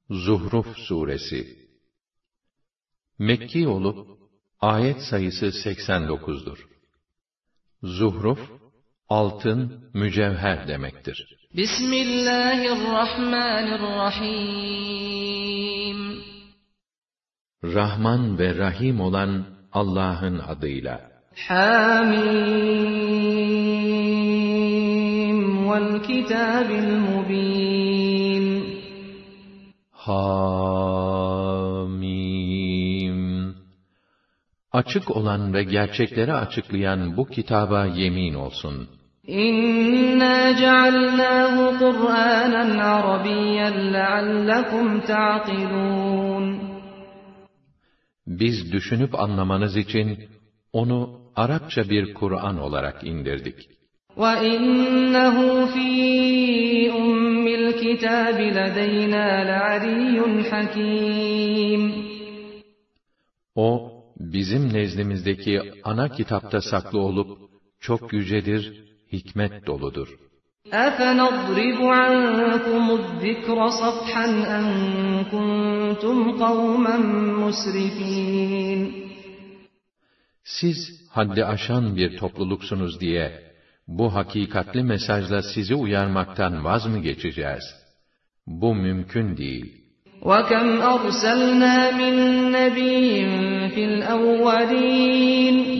Zuhruf Suresi Mekki olup, ayet sayısı 89'dur. Zuhruf, altın, mücevher demektir. Bismillahirrahmanirrahim. Rahman ve Rahim olan Allah'ın adıyla. Hamim vel kitabil mubin. Hamim. Açık olan ve gerçekleri açıklayan bu kitaba yemin olsun. İnna cealnâhu Kur'ânen Arabiyyen leallekum ta'qilûn. Biz düşünüp anlamanız için onu Arapça bir Kur'an olarak indirdik. وَإِنَّهُ فِي أُمِّ الْكِتَابِ لَدَيْنَا لَعَلِيٌّ حَكِيمٌ. O, bizim nezdimizdeki ana kitapta saklı olup, çok yücedir, hikmet doludur. أَفَنَضْرِبُ عَنْكُمُ الذِّكْرَ صَفْحًا أَنْ كُنْتُمْ قَوْمًا مُسْرِفِينَ. Siz haddi aşan bir topluluksunuz diye, bu hakikatli mesajla sizi uyarmaktan vaz mı geçeceğiz? Bu mümkün değil. وَكَمْ أَرْسَلْنَا مِنْ نَبِيٍّ فِي الْأَوَّلِينَ.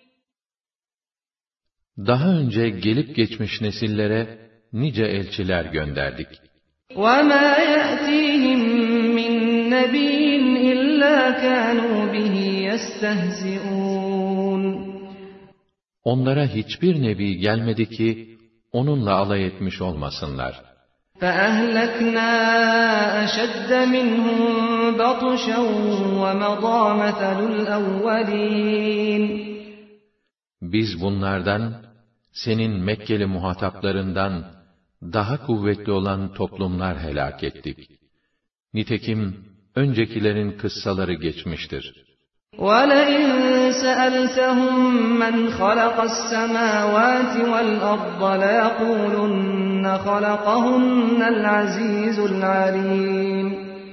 Daha önce gelip geçmiş nesillere nice elçiler gönderdik. وَمَا يَأْتِيهِمْ مِنْ نَبِيٍّ إِلَّا كَانُوا بِهِ يَسْتَهْزِئُونَ. Onlara hiçbir nebi gelmedi ki, onunla alay etmiş olmasınlar. فَأَهْلَكْنَا أَشَدَّ مِنْهُمْ بَطْشًا وَمَضَى مَثَلُ الْأَوَّلِينَ. Biz bunlardan, senin Mekkeli muhataplarından, daha kuvvetli olan toplumlar helak ettik. Nitekim, öncekilerin kıssaları geçmiştir. وَلَئِنْ سَأَلْتَهُمْ مَنْ خَلَقَ السَّمَاوَاتِ وَالْأَرْضَ لَيَقُولُنَّ خَلَقَهُنَّ الْعَزِيزُ الْعَلِيمُ.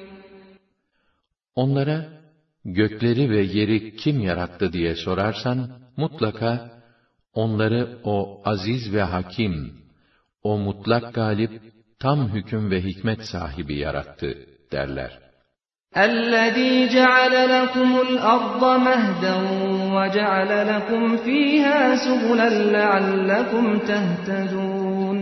Onlara, gökleri ve yeri kim yarattı diye sorarsan, mutlaka, onları o aziz ve hakim, o mutlak galip, tam hüküm ve hikmet sahibi yarattı, derler. الَّذ۪ي جَعَلَ لَكُمُ الْأَرْضَ مَهْدًا وَجَعَلَ لَكُمْ ف۪يهَا سُبُلًا لَعَلَّكُمْ تَهْتَدُونَ.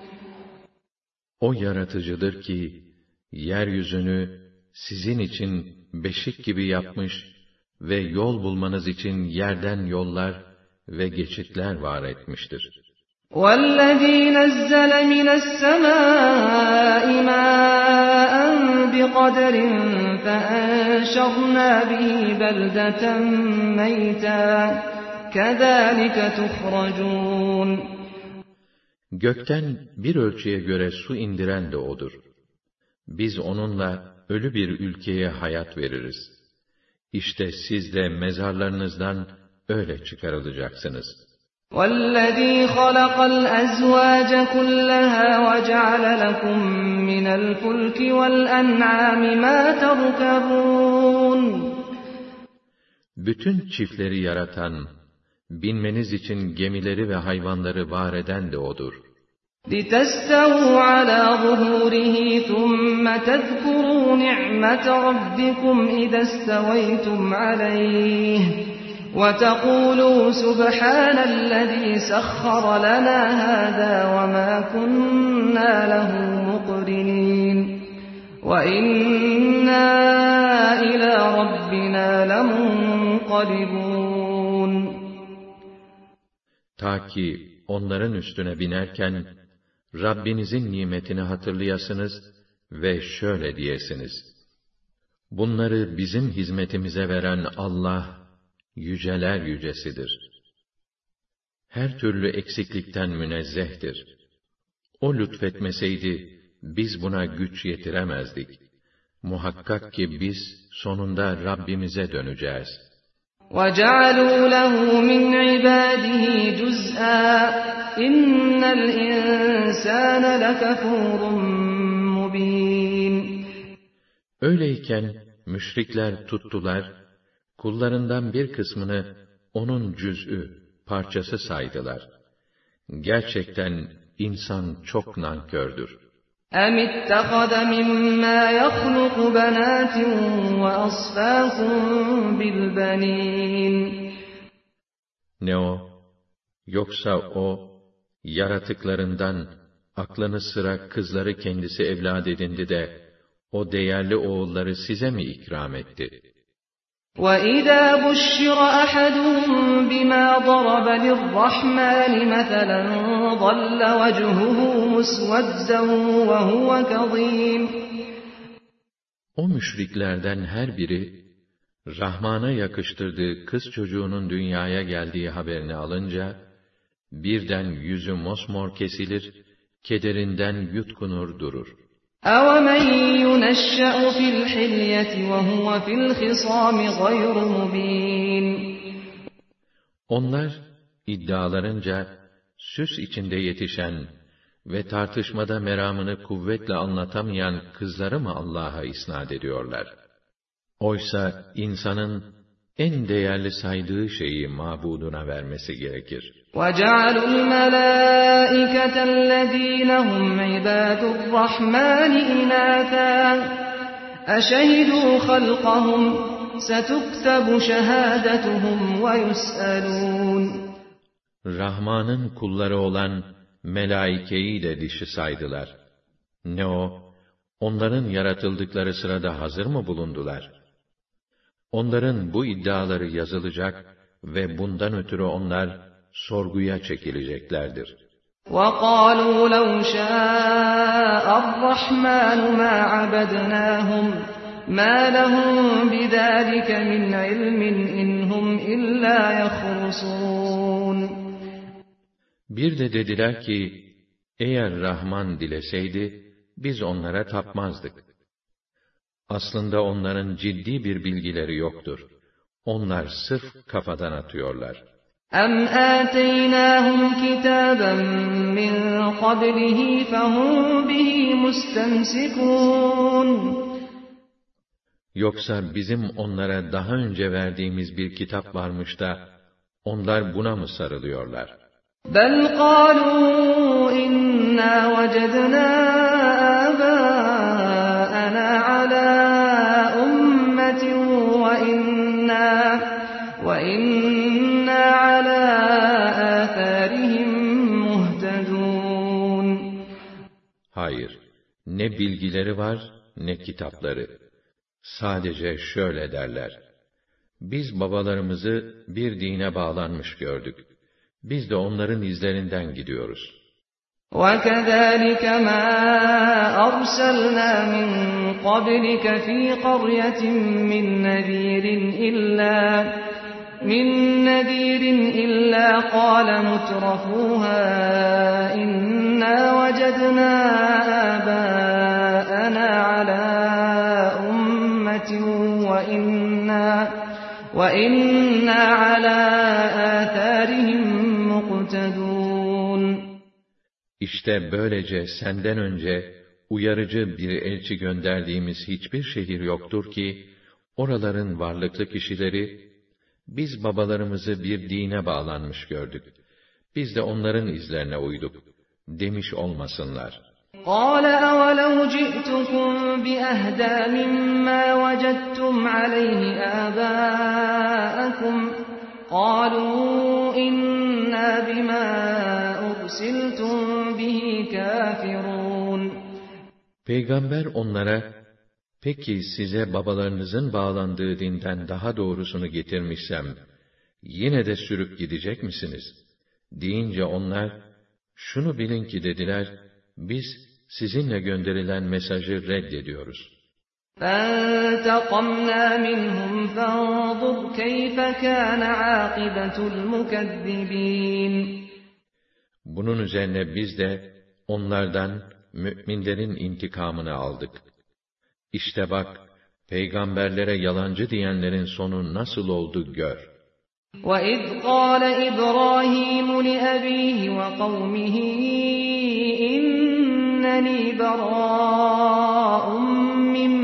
O yaratıcıdır ki, yeryüzünü sizin için beşik gibi yapmış ve yol bulmanız için yerden yollar ve geçitler var etmiştir. وَالَّذ۪ي نَزَّلَ مِنَ السَّمَاءِ مَاءً بِقَدَرٍ فَأَنْشَرْنَا بِهِ بَلْدَةً مَيْتًا كَذَٰلِكَ تُخْرَجُونَ. Gökten bir ölçüye göre su indiren de O'dur. Biz onunla ölü bir ülkeye hayat veririz. İşte siz de mezarlarınızdan öyle çıkarılacaksınız. وَالَّذ۪ي خَلَقَ الْأَزْوَاجَ كُلَّهَا وَجَعَلَ لَكُمْ مِنَ الْفُلْكِ وَالْأَنْعَامِ مَا تَرْكَبُونَ. Bütün çiftleri yaratan, binmeniz için gemileri ve hayvanları var eden de O'dur. لِتَسْتَوُوا عَلَى ظُهُورِهِ ثُمَّ تَذْكُرُوا نِعْمَةَ رَبِّكُمْ إِذَا اسْتَوَيْتُمْ عَلَيْهِ وَتَقُولُوا سُبْحَانَ الَّذ۪ي سَخَّرَ لَنَا هَذَا وَمَا كُنَّا لَهُ مُقْرِنِينَ وَإِنَّا إِلَى رَبِّنَا لَمُنْقَلِبُونَ. Ta ki onların üstüne binerken, Rabbinizin nimetini hatırlayasınız ve şöyle diyesiniz: bunları bizim hizmetimize veren Allah, yüceler yücesidir. Her türlü eksiklikten münezzehtir. O lütfetmeseydi, biz buna güç yetiremezdik. Muhakkak ki biz, sonunda Rabbimize döneceğiz. وَجَعَلُوا لَهُ مِنْ عِبَادِهِ جُزْءًا اِنَّ الْاِنْسَانَ لَكَفُورٌ مُبِينٌ. Öyleyken müşrikler tuttular, kullarından bir kısmını onun cüz'ü, parçası saydılar. Gerçekten insan çok nankördür. اَمِ اتَّخَذَ مِمَّا يَخْلُقُ بَنَاتٍ وَأَصْفَاكُمْ بِالْبَنِينَ Ne o? Yoksa o, yaratıklarından aklını sıra kızları kendisi evlad edindi de, o değerli oğulları size mi ikram etti? وَإِذَا بُشِّرَ أَحَدُهُم بِمَا ضَرَبَ لِلرَّحْمَنِ مَثَلًا ظَلَّ وَجْهُهُ مُسْوَدًّا وَهُوَ كَظِيمٌ O müşriklerden her biri, Rahman'a yakıştırdığı kız çocuğunun dünyaya geldiği haberini alınca, birden yüzü mosmor kesilir, kederinden yutkunur durur. أَوَمَنْ يُنَشَّأُ فِي الْحِلْيَةِ وَهُوَ فِي الْخِصَامِ غَيْرُ مُبِينٍ Onlar, iddialarınca, süs içinde yetişen ve tartışmada meramını kuvvetle anlatamayan kızları mı Allah'a isnat ediyorlar? Oysa insanın en değerli saydığı şeyi mabuduna vermesi gerekir. وَجَعَلُوا الْمَلَائِكَةَ الَّذ۪ينَ هُمْ عِبَادُ الرَّحْمَنِ إِنَاثًا أَشَهِدُوا خَلْقَهُمْ سَتُكْتَبُ شَهَادَتُهُمْ وَيُسْأَلُونَ Rahman'ın kulları olan melaikeyi de dişi saydılar. Ne o? Onların yaratıldıkları sırada hazır mı bulundular? Onların bu iddiaları yazılacak ve bundan ötürü onlar sorguya çekileceklerdir. وَقَالُوا لَوْ شَاءَ الرَّحْمَنُ مَا عَبَدْنَاهُمْ مَا لَهُمْ بِذَٰلِكَ مِنْ عِلْمٍ إِنْ هُمْ إِلَّا يَخْرُصُونَ Bir de dediler ki, eğer Rahman dileseydi, biz onlara tapmazdık. Aslında onların ciddi bir bilgileri yoktur. Onlar sırf kafadan atıyorlar. أَمْ آتَيْنَاهُمْ كِتَابًا مِّن قَبْلِهِ فَهُمْ بِهِ مُسْتَمْسِكُونَ Yoksa bizim onlara daha önce verdiğimiz bir kitap varmış da, onlar buna mı sarılıyorlar? بَلْ قَالُوا إِنَّا وَجَدْنَا آبَاءَنَا عَلَى أُمَّةٍ وَإِنَّا عَلَى آثَارِهِمْ مُهْتَدُونَ Hayır, ne bilgileri var, ne kitapları. Sadece şöyle derler: biz babalarımızı bir dine bağlanmış gördük. Biz de onların izlerinden gidiyoruz. وَكَذَٰلِكَ مَا أَرْسَلْنَا مِن قَبْلِكَ فِي قَرْيَةٍ مِّن نَّذِيرٍ إِلَّا قَالَ مُتْرَفُوهَا إِنَّا وَجَدْنَا آبَاءَنَا عَلَىٰ أُمَّةٍ وَإِنَّا عَلَىٰ آثَارِهِمْ مُقْتَدُونَ İşte böylece senden önce uyarıcı bir elçi gönderdiğimiz hiçbir şehir yoktur ki, oraların varlıklı kişileri, biz babalarımızı bir dine bağlanmış gördük. Biz de onların izlerine uyduk demiş olmasınlar. قَالَ أَوَلَوْ جِئْتُكُمْ بِأَهْدَىٰ مِمَّا وَجَدتُّمْ عَلَيْهِ آبَاءَكُمْ قَالُوا إِنَّا بِمَا أُرْسِلْتُمْ بِهِ كَافِرُونَ Peygamber onlara, peki size babalarınızın bağlandığı dinden daha doğrusunu getirmişsem, yine de sürüp gidecek misiniz? Deyince onlar, şunu bilin ki dediler, biz sizinle gönderilen mesajı reddediyoruz. فَانْتَقَمْنَا مِنْهُمْ فَانظُرْ كَيْفَ كَانَ عَاقِبَةُ الْمُكَذِّبِينَ Bunun üzerine biz de onlardan müminlerin intikamını aldık. İşte bak, peygamberlere yalancı diyenlerin sonu nasıl oldu gör. وَإِذْ قَالَ إِبْرَاهِيمُ لِأَبِيهِ وَقَوْمِهِ إِنَّنِي بَرَاءٌ مِّمَّا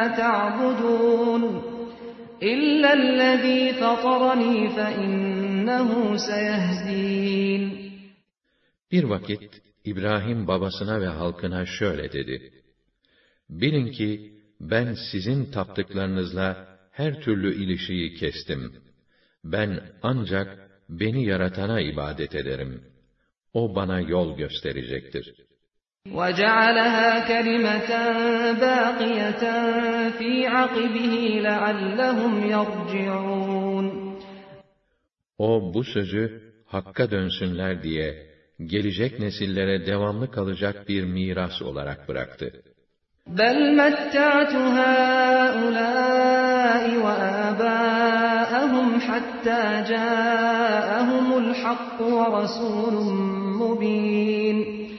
تعبدون إلا الذي فطرني فإنه سيهدين. Bir vakit İbrahim babasına ve halkına şöyle dedi: Bilin ki ben sizin taptıklarınızla her türlü ilişiği kestim. Ben ancak beni yaratana ibadet ederim. O bana yol gösterecektir. وَجَعَلَهَا كَلِمَةً بَاقِيَةً فِي عَقِبِهِ لَعَلَّهُمْ يَرْجِعُونَ. O bu sözü hakka dönsünler diye gelecek nesillere devamlı kalacak bir miras olarak bıraktı. بَلْ مَتَّعْتُ هَؤُلَاءِ وَآبَاءَهُمْ حَتَّى جَاءَهُمُ الْحَقُّ وَرَسُولٌ مُبِينٌ.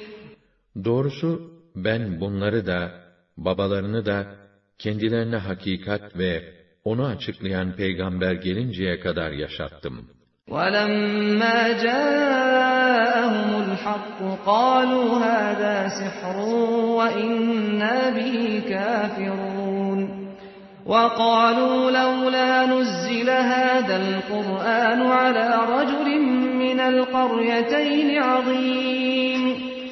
Doğrusu ben bunları da, babalarını da, kendilerine hakikat ve onu açıklayan peygamber gelinceye kadar yaşattım. وَلَمَّا جَاءَهُمُ الْحَقُّ قَالُوا هَذَا سِحْرٌ وَإِنَّا بِهِ كَافِرُونَ وَقَالُوا لَوْلَا نُزِّلَ هَذَا الْقُرْآنُ عَلَى رَجُلٍ مِّنَ الْقَرْيَتَيْنِ عَظِيمٍ.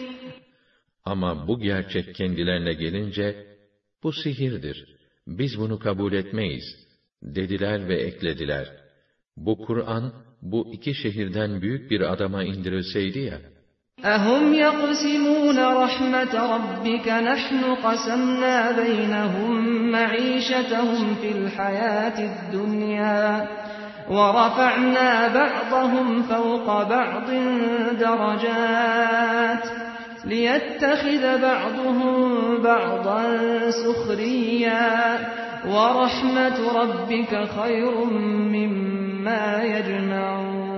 Ama bu gerçek kendilerine gelince, bu sihirdir, biz bunu kabul etmeyiz, dediler ve eklediler. Bu Kur'an, bu iki şehirden büyük bir adama indirilseydi ya. أَهُمْ يَقْسِمُونَ رَحْمَةَ رَبِّكَ نَحْنُ قَسَمْنَا بَيْنَهُمْ مَعِيشَتَهُمْ فِي الْحَيَاةِ الدُّنْيَا وَرَفَعْنَا بَعْضَهُمْ فَوْقَ بَعْضٍ دَرَجَاتٍ لِيَتَّخِذَ بَعْضُهُمْ بَعْضًا سُخْرِيًّا وَرَحْمَةُ رَبِّكَ خَيْرٌ مِّمَّا يَجْمَعُونَ.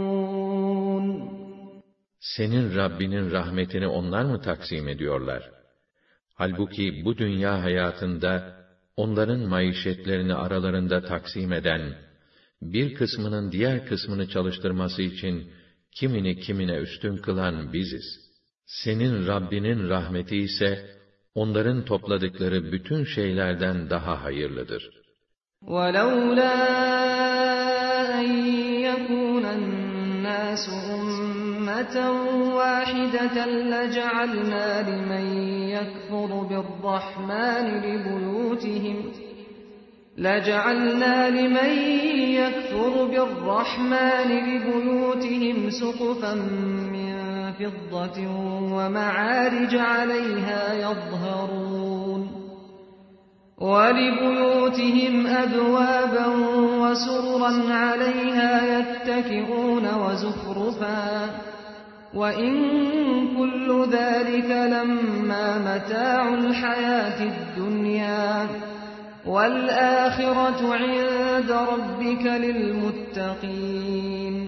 Senin Rabbinin rahmetini onlar mı taksim ediyorlar? Halbuki bu dünya hayatında onların maişetlerini aralarında taksim eden, bir kısmının diğer kısmını çalıştırması için kimini kimine üstün kılan biziz. Senin Rabbinin rahmeti ise onların topladıkları bütün şeylerden daha hayırlıdır. وَلَوْلَا أَنْ يَكُونَ النَّاسُ أُمَّةً وَاحِدَةً لَجَعَلْنَا لِمَنْ يَكْفُرُ بِالرَّحْمَنِ لِبُيُوتِهِمْ سُقُفًا مِّن فِضَّةٍ وَمَعَارِجَ عَلَيْهَا يَظْهَرُونَ وَلِبُيُوتِهِمْ أَبْوَابًا وَسُرُرًا عَلَيْهَا يَتَّكِئُونَ وَزُخْرُفًا وَإِن كُلُّ ذَلِكَ لَمَّا مَتَاعُ الْحَيَاةِ الدُّنْيَا وَالْآخِرَةُ عِندَ رَبِّكَ لِلْمُتَّقِينَ.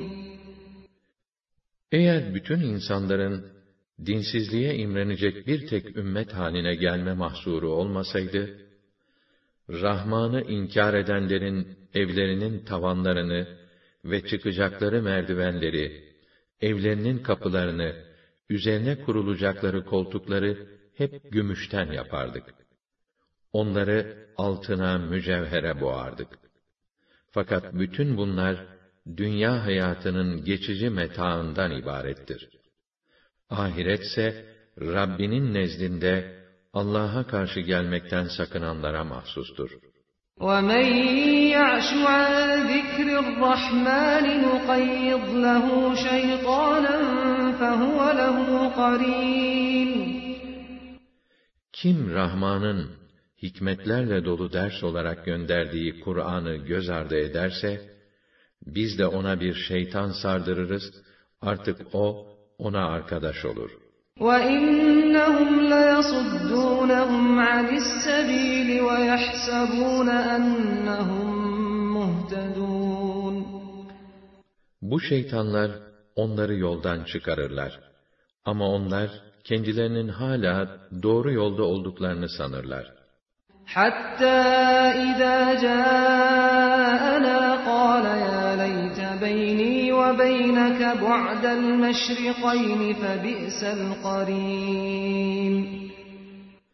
Eğer bütün insanların dinsizliğe imrenecek bir tek ümmet haline gelme mahsuru olmasaydı, Rahman'ı inkar edenlerin evlerinin tavanlarını ve çıkacakları merdivenleri, evlerinin kapılarını, üzerine kurulacakları koltukları hep gümüşten yapardık. Onları altına, mücevhere boğardık. Fakat bütün bunlar, dünya hayatının geçici metaından ibarettir. Ahiretse, Rabbinin nezdinde, Allah'a karşı gelmekten sakınanlara mahsustur. وَمَنْ يَعْشُ عَنْ ذِكْرِ الرَّحْمَنِ نُقَيِّضْ لَهُ شَيْطَانًا فَهُوَ لَهُ قَرِينٌ. Kim Rahman'ın hikmetlerle dolu ders olarak gönderdiği Kur'an'ı göz ardı ederse, biz de ona bir şeytan sardırırız, artık o, ona arkadaş olur. وَإِنَّهُمْ لَيَصُدُّونَهُمْ عَنِ السَّبِيلِ وَيَحْسَبُونَ أَنَّهُمْ مُهْتَدُونَ. Bu şeytanlar onları yoldan çıkarırlar. Ama onlar kendilerinin hala doğru yolda olduklarını sanırlar. حَتَّى إِذَا جَاءَنَا قَالَ يَا لَيْتَ بَيْنِي وَبَيْنَكَ بُعْدَ الْمَشْرِقَيْنِ فَبِئْسَ الْقَرِينُ.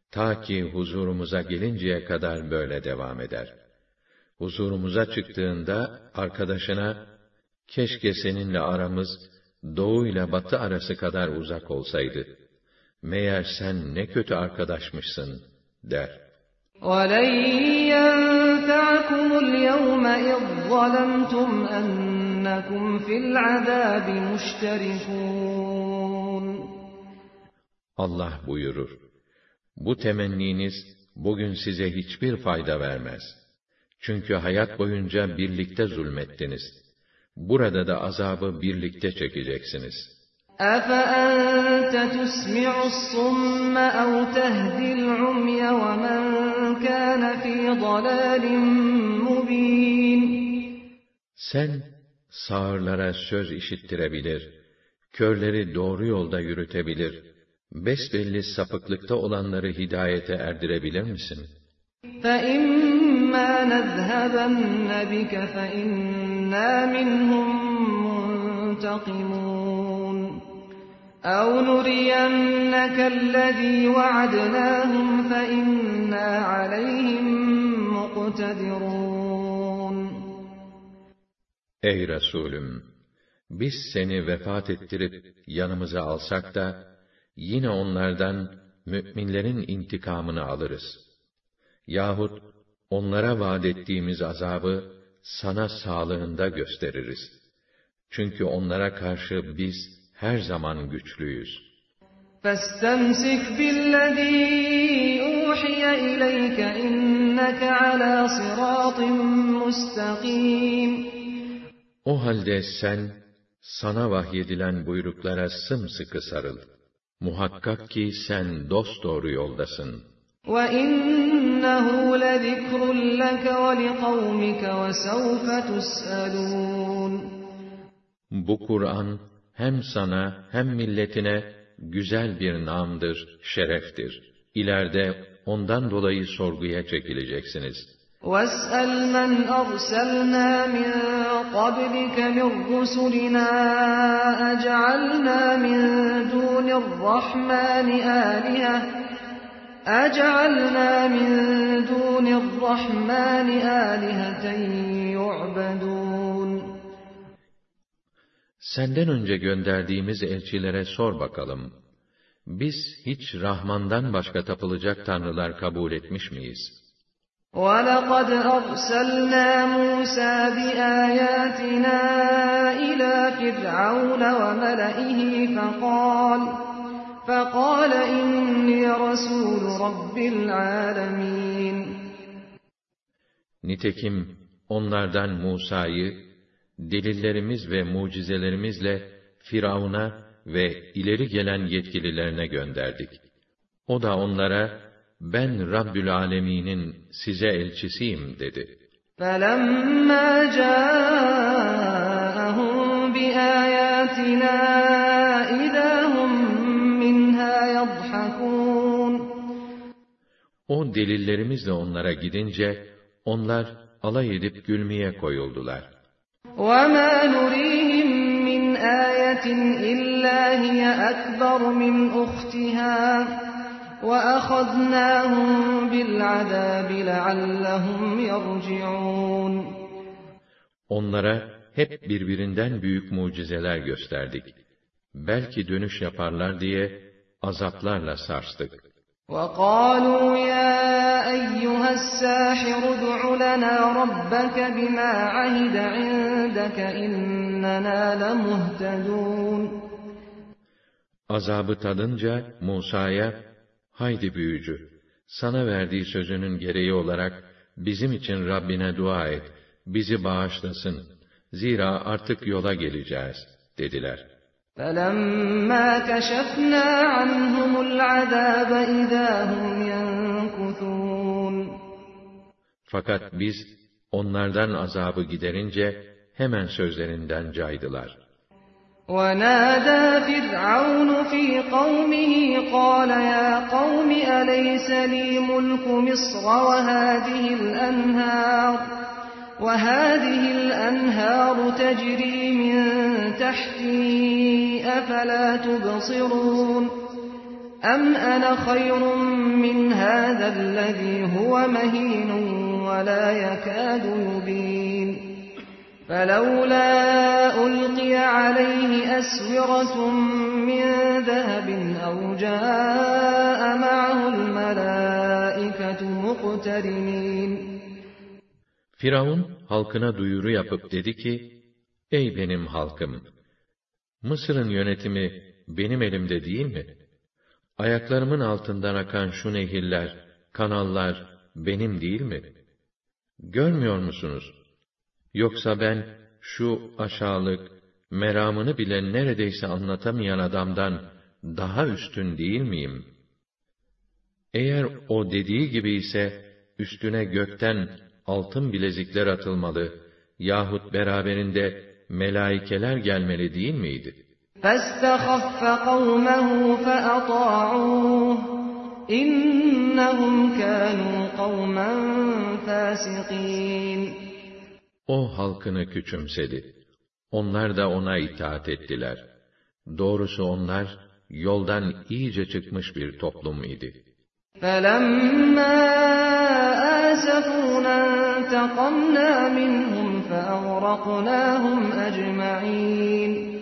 Ta ki huzurumuza gelinceye kadar böyle devam eder. Huzurumuza çıktığında arkadaşına, keşke seninle aramız doğu ile batı arası kadar uzak olsaydı. Meğer sen ne kötü arkadaşmışsın der. وَلَنْ يَنْفَعَكُمُ الْيَوْمَ إِذ ظَّلَمْتُمْ أَنَّكُمْ فِي الْعَذَابِ مُشْتَرِكُونَ. Allah buyurur, bu temenniniz bugün size hiçbir fayda vermez. Çünkü hayat boyunca birlikte zulmettiniz. Burada da azabı birlikte çekeceksiniz. أَفَأَنْتَ تُسْمِعُ الصُّمَّ أَوْ تَهْدِي الْعُمْيَ وَمَنْ كَانَ فِي ضَلَالٍ مُبِينٍ. Sen sağırlara söz işittirebilir, körleri doğru yolda yürütebilir, besbelli sapıklıkta olanları hidayete erdirebilir misin? فَإِمَّا نَذْهَبَنَّ بِكَ فَإِنَّا مِنْهُمْ مُنْتَقِمُونَ أَوْ نُرِيَنَّكَ الَّذِي وَعَدْنَاهُمْ فَإِنَّا عَلَيْهِمْ مُقْتَدِرُونَ. Ey Resulüm! Biz seni vefat ettirip yanımıza alsak da, yine onlardan mü'minlerin intikamını alırız. Yahut onlara vaad ettiğimiz azabı sana sağlığında gösteririz. Çünkü onlara karşı biz her zaman güçlüyüz. فَاسْتَمْسِكْ بِالَّذِي أُوحِيَ إِلَيْكَ إِنَّكَ عَلَى صِرَاطٍ مُسْتَقِيمٍ. O halde sen, sana vahyedilen buyruklara sımsıkı sarıl. Muhakkak ki sen dosdoğru yoldasın. وَإِنَّهُ لَذِكْرٌ لَكَ وَلِقَوْمِكَ وَسَوْفَ تُسْأَلُونَ. Bu Kur'an, hem sana hem milletine güzel bir namdır, şereftir. İleride ondan dolayı sorguya çekileceksiniz. وَاسْأَلْ مَنْ أَرْسَلْنَا مِنْ قَبْلِكَ مِنْ رُسُلِنَا أَجَعَلْنَا مِنْ دُونِ الرَّحْمَنِ آلِهَةً يُعْبَدُونَ. Senden önce gönderdiğimiz elçilere sor bakalım. Biz hiç Rahman'dan başka tapılacak tanrılar kabul etmiş miyiz? وَلَقَدْ أَرْسَلْنَا مُوسَى بِآيَاتِنَا إِلَى فِرْعَوْنَ وَمَلَئِهِ فَقَالَ إِنِّي رَسُولُ رَبِّ الْعَالَمِينَ. Nitekim onlardan Musa'yı delillerimiz ve mucizelerimizle Firavun'a ve ileri gelen yetkililerine gönderdik. O da onlara, ben Rabbül Alemin'in size elçisiyim dedi. فَلَمَّا جَاءَهُم بِآيَاتِنَا إِذَا هُم مِّنْهَا يَضْحَكُونَ. O delillerimizle onlara gidince, onlar alay edip gülmeye koyuldular. وَمَا نُرِيهِمْ مِنْ آيَةٍ إِلَّا هِيَ أَكْبَرُ مِنْ أُخْتِهَا وَأَخَذْنَاهُمْ بِالْعَذَابِ لَعَلَّهُمْ يَرْجِعُونَ. Onlara hep birbirinden büyük mucizeler gösterdik. Belki dönüş yaparlar diye azaplarla sarstık. وَقَالُوا يَا أَيُّهَا السَّاحِرُ ادْعُ لَنَا رَبَّكَ بِمَا عَهِدَ عِندَكَ إِنَّنَا لَمُهْتَدُونَ. Azabı tadınca Musa'ya, haydi büyücü, sana verdiği sözünün gereği olarak bizim için Rabbine dua et, bizi bağışlasın. Zira artık yola geleceğiz, dediler. فَلَمَّا كَشَفْنَا عَنْهُمُ الْعَذَابَ إِذَا هُمْ يَنكُثُونَ. Fakat biz onlardan azabı giderince hemen sözlerinden caydılar. وَنَادَى فِرْعَوْنُ فِي قَوْمِهِ قَالَ يَا قَوْمِ أَلَيْسَ لِي مُلْكُ مِصْرَ وَهَٰذِهِ الْأَنْهَارُ تَجْرِي مِن تَحْتِي أَفَلَا تُبْصِرُونَ. أَمْ أَنَا خَيْرٌ مِّنْ هَذَا الَّذِي هُوَ مَهِينٌ وَلَا يَكَادُ يُبِينُ فَلَوْلَا أُلْقِيَ عَلَيْهِ أَسْوِرَةٌ مِّن ذَهَبٍ أَوْ جَاءَ مَعَهُ الْمَلَائِكَةُ مُقْتَرِنِينَ Firavun halkına duyuru yapıp dedi ki, ey benim halkım! Mısır'ın yönetimi benim elimde değil mi? Ayaklarımın altından akan şu nehirler, kanallar benim değil mi? Görmüyor musunuz? Yoksa ben şu aşağılık, meramını bile neredeyse anlatamayan adamdan daha üstün değil miyim? Eğer o dediği gibi ise, üstüne gökten altın bilezikler atılmalı yahut beraberinde melaikeler gelmeli değil miydi? فَاسْتَخَفَّ قَوْمَهُ فَأَطَاعُوهُ إِنَّهُمْ كَانُوا قَوْمًا فَاسِقِينَ O halkını küçümsedi. Onlar da ona itaat ettiler. Doğrusu onlar, yoldan iyice çıkmış bir toplum idi. فَلَمَّا آسَفُونَا انْتَقَمْنَا مِنْهُمْ فَأَغْرَقْنَاهُمْ أَجْمَعِينَ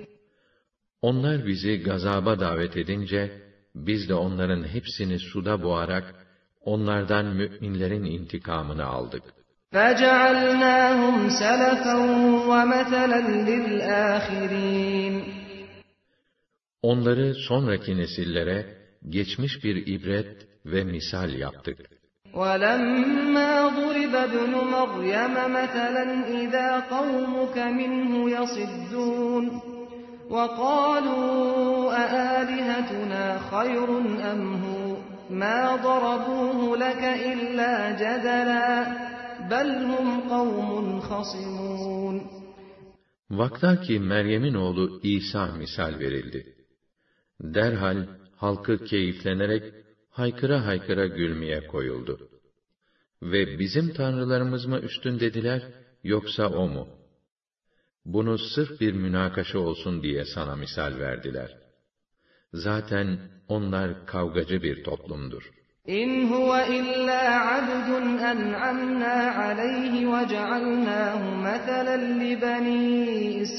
Onlar bizi gazaba davet edince, biz de onların hepsini suda boğarak, onlardan müminlerin intikamını aldık. فَجَعَلْنَاهُمْ سَلَفًا وَمَثَلًا لِلْآخِرِينَ Onları sonraki nesillere, geçmiş bir ibret ve misal yaptık. وَلَمَّا ضُرِبَ ابْنُ مَرْيَمَ مَثَلًا إِذَا قَوْمُكَ مِنْهُ يَصِدُّونَ وَقَالُوا أَآلِهَتُنَا خَيْرٌ أَمْ هُوَ مَا ضَرَبُوهُ لَكَ إِلَّا جَدَلًا بَلْ هُمْ قَوْمٌ خَصِمُونَ Vaktaki Meryem'in oğlu İsa misal verildi. Derhal halkı keyiflenerek haykıra haykıra gülmeye koyuldu. Ve bizim tanrılarımız mı üstün dediler, yoksa o mu? Bunu sırf bir münakaşa olsun diye sana misal verdiler. Zaten onlar kavgacı bir toplumdur. İn huve illa abdun en'amna aleyhi ve cealnahu meselen li bani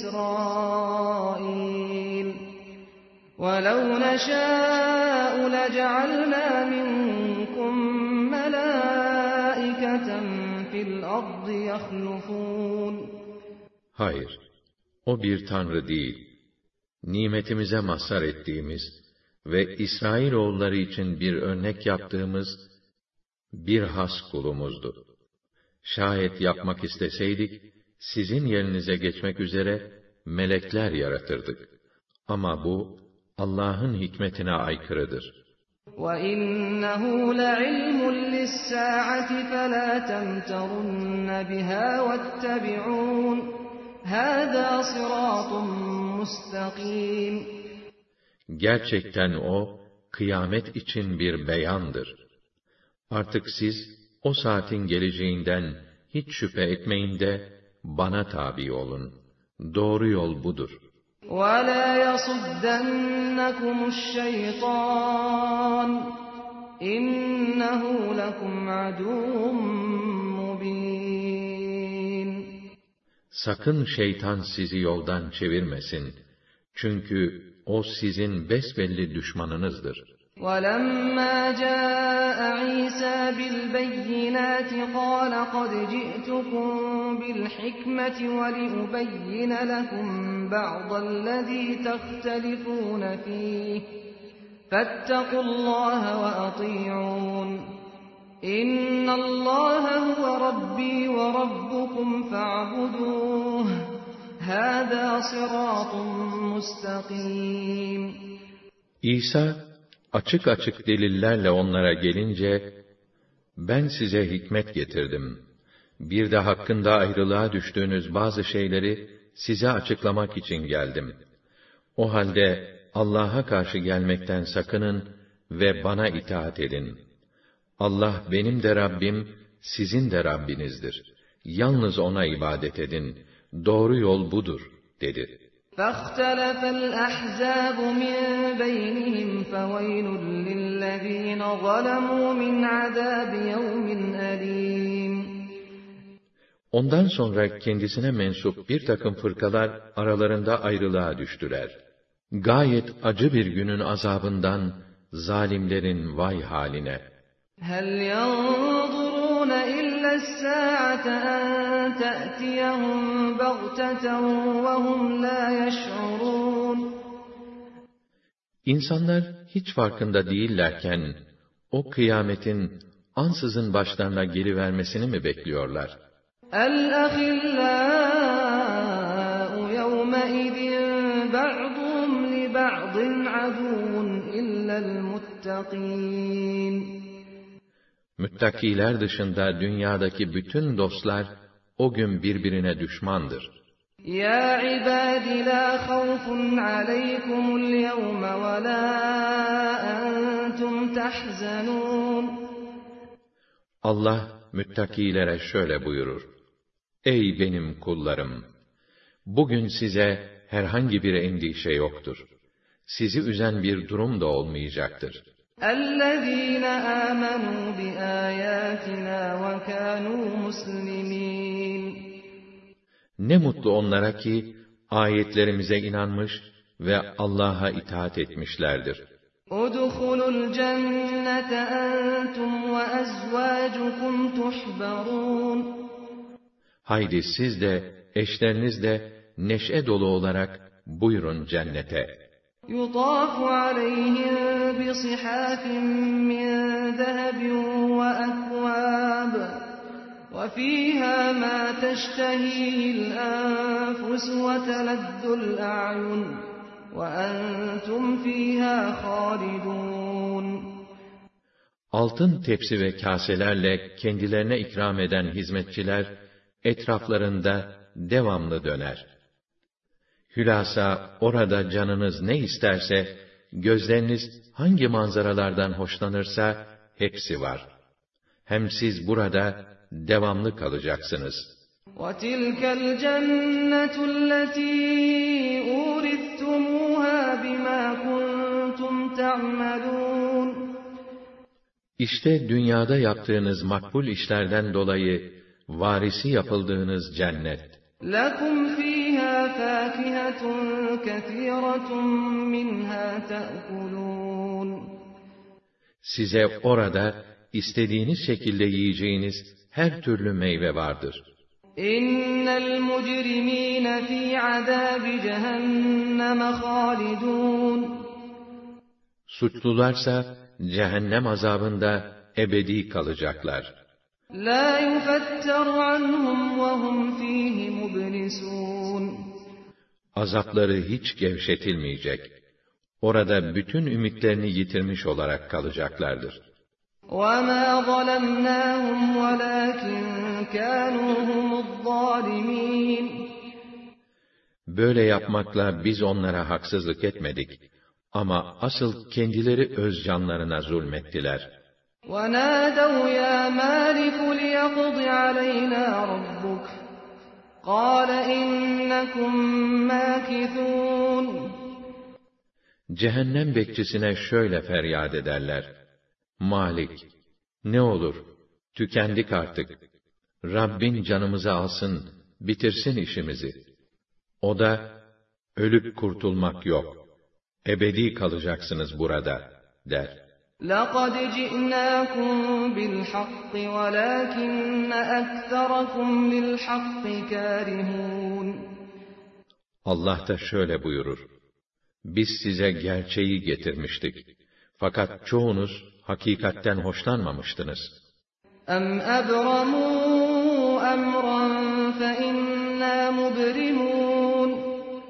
İsrail. وَلَوْ نَشَاءُ لَجَعَلْنَا مِنْكُمْ مَلَائِكَةً فِي الْأَرْضِ يَخْلُفُونَ Hayır, o bir tanrı değil. Nimetimize mazhar ettiğimiz ve İsrailoğulları için bir örnek yaptığımız bir has kulumuzdu. Şayet yapmak isteseydik, sizin yerinize geçmek üzere melekler yaratırdık. Ama bu, Allah'ın hikmetine aykırıdır. وَإِنَّهُ لَعِلْمٌ لِلسَّاعَةِ فَلَا تَمْتَرُنَّ بِهَا وَاتَّبِعُونِ هَذَا صِرَاطٌ مُسْتَقِيمٌ Gerçekten o, kıyamet için bir beyandır. Artık siz, o saatin geleceğinden hiç şüphe etmeyin de, bana tabi olun. Doğru yol budur. وَلَا يَصُدَّنَّكُمُ الشَّيْطَانُ إِنَّهُ لَكُمْ عَدُوٌّ مُّبِينٌ Sakın şeytan sizi yoldan çevirmesin. Çünkü o sizin besbelli düşmanınızdır. وَلَمَّا جَاءَ عِيسَى بِالْبَيِّنَاتِ قَالَ قَدْ جِئْتُكُم بِالْحِكْمَةِ وَلِأُبَيِّنَ لَكُم بَعْضَ الَّذِي تَخْتَلِفُونَ فِيهِ فَاتَّقُوا اللَّهَ وَأَطِيعُونِ إِنَّ اللَّهَ هُوَ رَبِّي وَرَبُّكُمْ فَاعْبُدُوهُ هَذَا صِرَاطٌ مُسْتَقِيمٌ İsa, açık açık delillerle onlara gelince, ben size hikmet getirdim. Bir de hakkında ayrılığa düştüğünüz bazı şeyleri size açıklamak için geldim. O halde Allah'a karşı gelmekten sakının ve bana itaat edin. Allah benim de Rabbim, sizin de Rabbinizdir. Yalnız ona ibadet edin. Doğru yol budur, dedi. فاختلف الأحزاب من بينهم فويل للذين ظلموا من عذاب يوم أليم. Ondan sonra kendisine mensup bir takım fırkalar aralarında ayrılığa düştüler. Gayet acı bir günün azabından zalimlerin vay haline. هل ينظرون إلا الساعة أن تأتيهم بغتة وهم لا يشعرون. İnsanlar hiç farkında değillerken o kıyametin ansızın başlarına gelivermesini mi bekliyorlar? الأخلاء يومئذ بعضهم لبعض عدو إلا المتقين. Müttakiler dışında dünyadaki bütün dostlar o gün birbirine düşmandır. يا عباد لا خوف عليكم اليوم ولا أنتم تحزنون. Allah müttakilere şöyle buyurur: Ey benim kullarım! Bugün size herhangi bir endişe yoktur. Sizi üzen bir durum da olmayacaktır. اَلَّذ۪ينَ آمَنُوا بِآيَاتِنَا وَكَانُوا مُسْلِمِينَ. Ne mutlu onlara ki ayetlerimize inanmış ve Allah'a itaat etmişlerdir. اُدْخُلُوا الْجَنَّةَ أَنْتُمْ وَأَزْوَاجُكُمْ تُحْبَرُونَ. Haydi siz de, eşleriniz de neşe dolu olarak buyurun cennete. يُطَافُ عَلَيْهِمْ بِصِحَافٍ مِّن ذَهَبٍ وَأَكْوَابٍ وَفِيهَا مَا تَشْتَهِيهِ الْأَنفُسُ وَتَلَذُّ الْأَعْيُنُ وَأَنْتُمْ فِيهَا خَالِدُونَ. Altın tepsi ve kaselerle kendilerine ikram eden hizmetçiler etraflarında devamlı döner. Hülasa orada canınız ne isterse, gözleriniz hangi manzaralardan hoşlanırsa hepsi var. Hem siz burada devamlı kalacaksınız. وَتِلْكَ الْجَنَّةُ الَّتِي أُورِثْتُمُوهَا بِمَا كُنْتُمْ تَعْمَلُونَ. İşte dünyada yaptığınız makbul işlerden dolayı varisi yapıldığınız cennet. لَكُمْ فِيهَا فَاكِهَةٌ كَثِيرَةٌ مِّنْهَا تَأْكُلُونَ. Size orada istediğiniz şekilde yiyeceğiniz her türlü meyve vardır. اِنَّ الْمُجْرِم۪ينَ ف۪ي عَذَابِ جَهَنَّمَ خَالِدُونَ. Suçlularsa cehennem azabında ebedi kalacaklar. لَا يُفَتَّرُ عَنْهُمْ وَهُمْ ف۪يهِ مُبْلِسُونَ. Azapları hiç gevşetilmeyecek. Orada bütün ümitlerini yitirmiş olarak kalacaklardır. وَمَا ظَلَمْنَاهُمْ وَلَكِنْ كَانُوا هُمُ الظَّالِمِينَ. Böyle yapmakla biz onlara haksızlık etmedik. Ama asıl kendileri öz canlarına zulmettiler. وَنَادَوْا يَا مَالِكُ لِيَقْضِ عَلَيْنَا رَبُّكَ قَالَ إِنَّكُمْ مَاكِثُونَ. Cehennem bekçisine şöyle feryat ederler: Malik, ne olur, tükendik artık. Rabbin canımızı alsın, bitirsin işimizi. O da, ölüp kurtulmak yok. Ebedi kalacaksınız burada, der. لَقَدْ جِئْنَاكُمْ بِالْحَقِّ وَلَكِنَّ أَكْثَرَكُمْ لِلْحَقِّ كَارِهُونَ. Allah da şöyle buyurur: Biz size gerçeği getirmiştik. Fakat çoğunuz hakikatten hoşlanmamıştınız. اَمْ أَبْرَمُوا أَمْرًا فَإِنَّا مُبْرِمُونَ.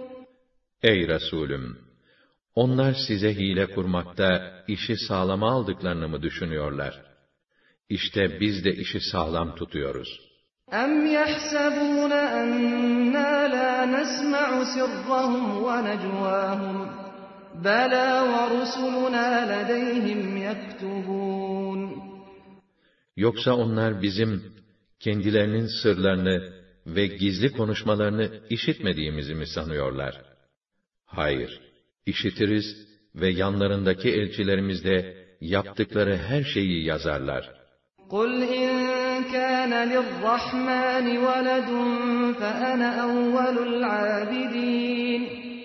Ey Resulüm! Onlar size hile kurmakta işi sağlama aldıklarını mı düşünüyorlar? İşte biz de işi sağlam tutuyoruz. اَمْ يَحْسَبُونَ أَنَّا لَا نَسْمَعُ سِرَّهُمْ وَنَجْوَاهُمْ بَلَى وَرُسُلُنَا لَدَيْهِمْ يَكْتُبُونَ. Yoksa onlar bizim kendilerinin sırlarını ve gizli konuşmalarını işitmediğimizi mi sanıyorlar? Hayır, işitiriz ve yanlarındaki elçilerimiz de yaptıkları her şeyi yazarlar. قُلْ إِنْ كَانَ لِلرَّحْمَنِ وَلَدٌ فَأَنَا أَوَّلُ الْعَابِدِينَ.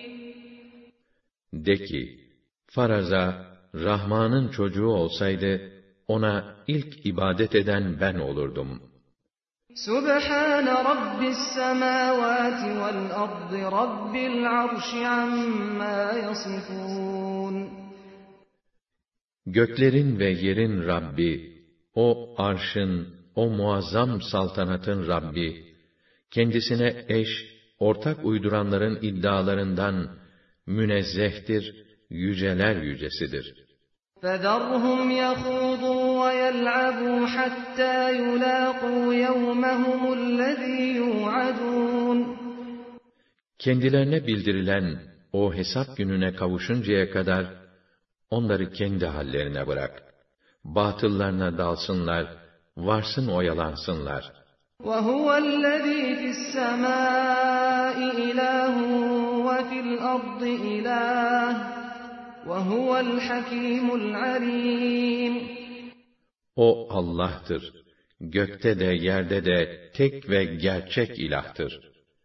De ki, faraza, Rahman'ın çocuğu olsaydı, ona ilk ibadet eden ben olurdum. سُبْحَانَ رَبِّ السَّمَاوَاتِ وَالْأَرْضِ رَبِّ الْعَرْشِ عَمَّا يَصِفُونَ. Göklerin ve yerin Rabbi, o arşın, o muazzam saltanatın Rabbi, kendisine eş, ortak uyduranların iddialarından münezzehtir, yüceler yücesidir. فَذَرْهُمْ يَخُوضُوا وَيَلْعَبُوا حَتَّى يُلَاقُوا يَوْمَهُمُ الَّذ۪ي يُوعَدُونَ. Kendilerine bildirilen o hesap gününe kavuşuncaya kadar, onları kendi hallerine bırak. Batıllarına dalsınlar, varsın oyalansınlar. وَهُوَ الَّذ۪ي فِي السَّمَاءِ إِلَٰهٌ وَفِي الْأَرْضِ إِلَٰهٌ وَهُوَ الْحَك۪يمُ الْعَل۪يمُ. O Allah'tır. Gökte de yerde de tek ve gerçek ilahtır.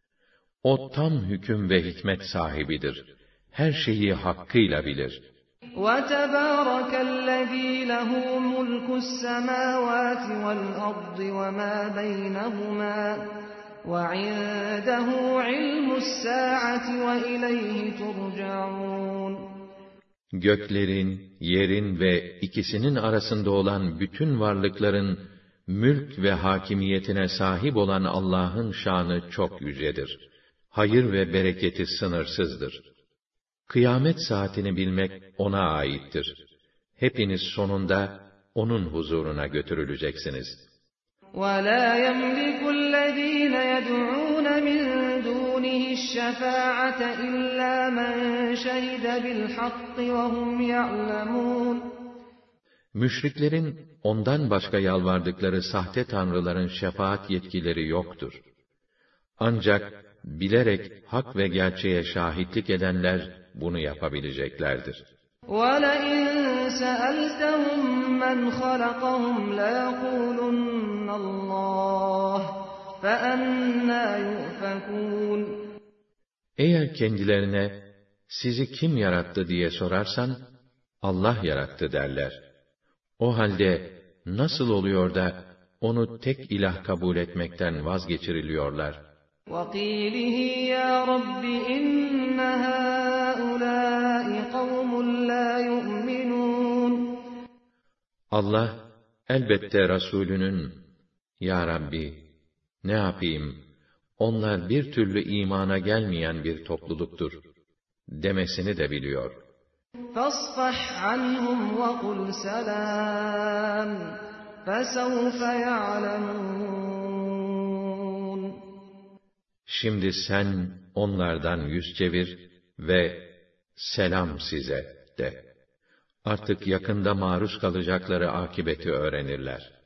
O tam hüküm ve hikmet sahibidir. Her şeyi hakkıyla bilir. وَتَبَارَكَ الَّذ۪ي لَهُ مُلْكُ السَّمَاوَاتِ وَالْأَرْضِ وَمَا بَيْنَهُمَا وَعِندَهُ عِلْمُ السَّاعَةِ وَإِلَيْهِ تُرْجَعُونَ. Göklerin, yerin ve ikisinin arasında olan bütün varlıkların mülk ve hakimiyetine sahip olan Allah'ın şanı çok yücedir. Hayır ve bereketi sınırsızdır. Kıyamet saatini bilmek ona aittir. Hepiniz sonunda onun huzuruna götürüleceksiniz. وَلَا يَمْلِكُ الَّذ۪ينَ يَدْعُونَ مِنْ دُونِهِ الشَّفَاعَةَ إِلَّا مَنْ شَهِدَ بِالْحَقِّ وَهُمْ يَعْلَمُونَ. Müşriklerin ondan başka yalvardıkları sahte tanrıların şefaat yetkileri yoktur. Ancak bilerek hak ve gerçeğe şahitlik edenler bunu yapabileceklerdir. وَلَئِنْ سَأَلْتَهُمْ مَنْ خَلَقَهُمْ لَيَقُولُنَّ اللّٰهِ فَأَنَّى يُؤْفَكُونَ. Eğer kendilerine, sizi kim yarattı diye sorarsan, Allah yarattı derler. O halde, nasıl oluyor da, onu tek ilah kabul etmekten vazgeçiriliyorlar? وَقِيلِهِ يَا رَبِّ إِنَّ هَٰؤُلَاءِ قَوْمٌ لَا يُؤْمِنُونَ. Allah, elbette Resulünün, Ya Rabbi, ne yapayım, onlar bir türlü imana gelmeyen bir topluluktur, demesini de biliyor. فَاصْفَحْ عَنْهُمْ وَقُلْ سَلَامٌ فَسَوْفَ يَعْلَمُونَ. Şimdi sen onlardan yüz çevir ve selam size de. Artık yakında maruz kalacakları akibeti öğrenirler.